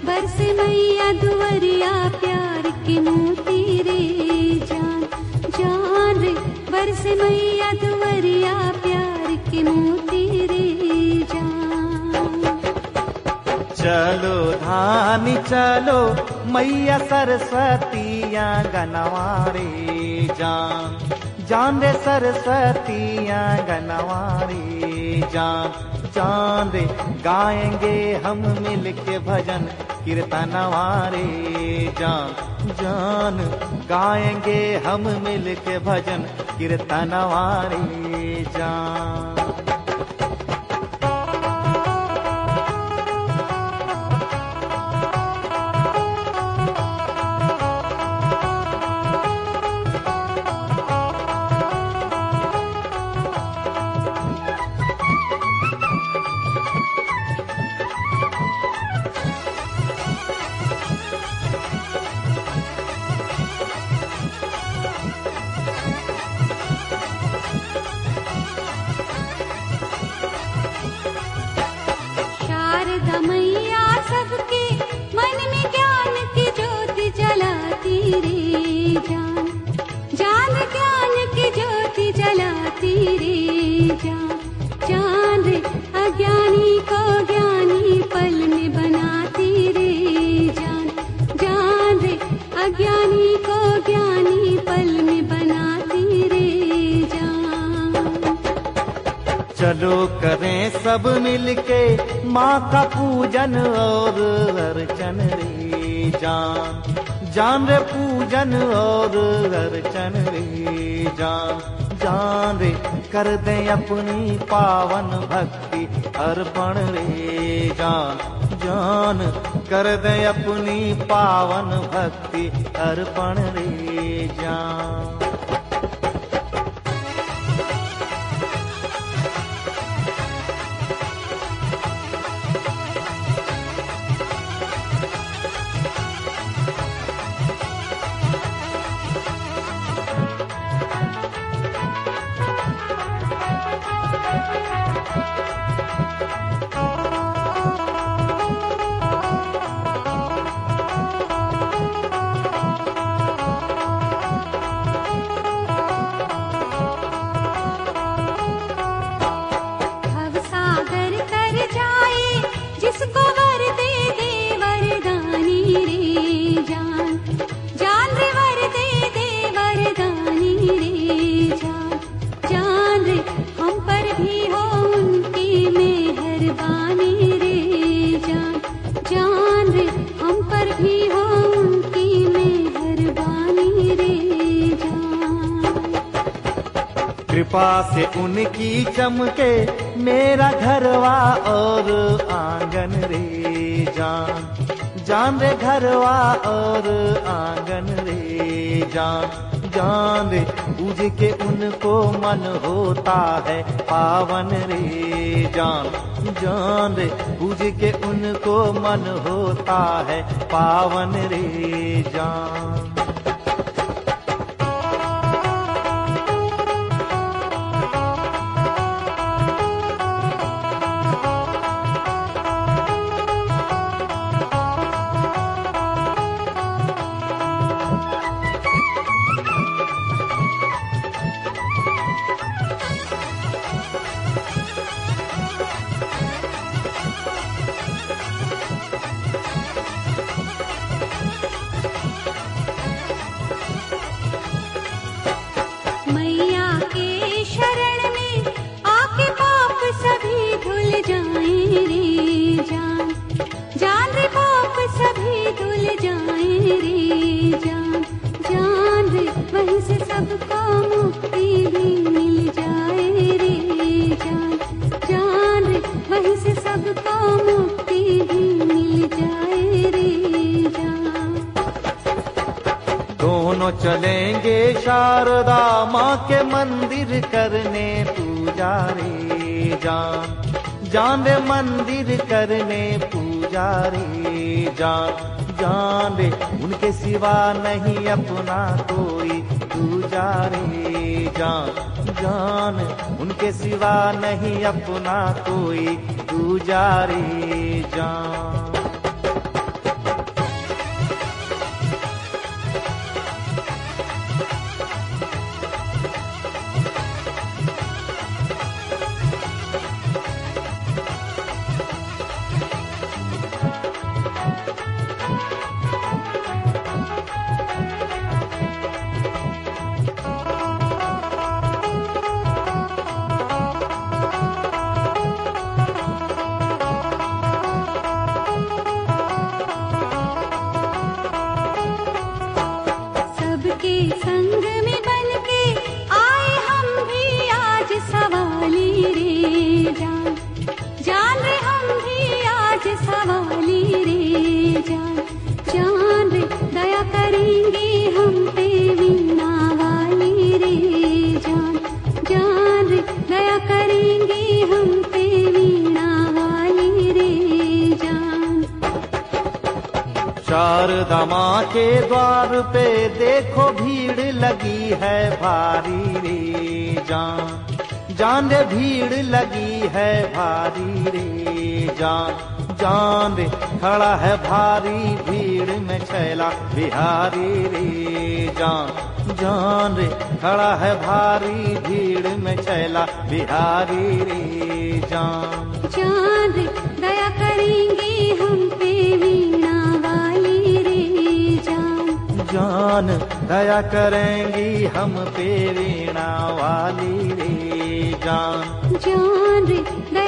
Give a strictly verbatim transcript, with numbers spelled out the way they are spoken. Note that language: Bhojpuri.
बरसे मैया दुवरिया प्यार की मोती रे जान जान रे बरसे मैया दुवरिया प्यार की मोती रे जान। चलो धानी चलो मैया सरस्वतिया गनवारे जान जान रे सरस्वतिया गनवारे जान जान रे गाएंगे हम मिलके भजन कीर्तनवारे जान जान गाएंगे हम मिलके भजन कीर्तनवारे जान। शारदा मैया सबके मन में ज्ञान की ज्योति जलाती रे जान जान ज्ञान की ज्योति जलाती रे जान जान रे अज्ञानी को ज्ञानी पल में बनाती रे जान जान रे अज्ञानी को ज्ञानी पल में बनाती रे जान। चलो करें सब मिलके माँ का पूजन और अर्चन रे जान जान रे पूजन और अर्चन रे जान जान रे कर दे अपनी पावन भक्ति अर्पण रे जान जान कर दे अपनी पावन भक्ति अर्पण रे जान। जिसको वर दे दे वरदानी रे जान जान रे वर दे दे वरदानी रे जान जान रे हम पर भी हो उनकी मेहरबानी रे जान जान रे हम पर भी हो उनकी मेहरबानी रे जान। कृपा से उनकी चमके मेरा घरवा और आंगन रे जान जान रे घरवा और आंगन रे जान जान रे पूज के उनको मन होता है पावन रे जान जान रे पूज के उनको मन होता है पावन रे जान। मैया के शरण में आके पाप सभी धुल जाएं रे जान जान रे पाप सभी धुल जाएं रे जान जान रे वहीं से सबको मुक्ति भी मिल जाए रे जान जान रे वहीं से सबको मुक्ति भी मिल जाए रे जान। दोनों चलेंगे शारदा माँ के मंदिर करने पूजा रे जान जान रे मंदिर करने पूजा रे जान जान रे उनके सिवा नहीं अपना कोई दूजा रे जान जान उनके सिवा नहीं अपना कोई दूजा रे जान। शारदा माँ के द्वार पे देखो भीड़ लगी है भारी रे जान, जान रे भीड़ लगी है भारी रे जान, जान रे खड़ा है भारी भीड़ में छैला बिहारी रे जान, जान रे खड़ा है भारी भीड़ में छैला बिहारी रे जान। जान रे दया करेंगे हम पे वीणा वाली रे जान, जान दया करेंगी हम पे वीणा वाली रे जान, जान रे दया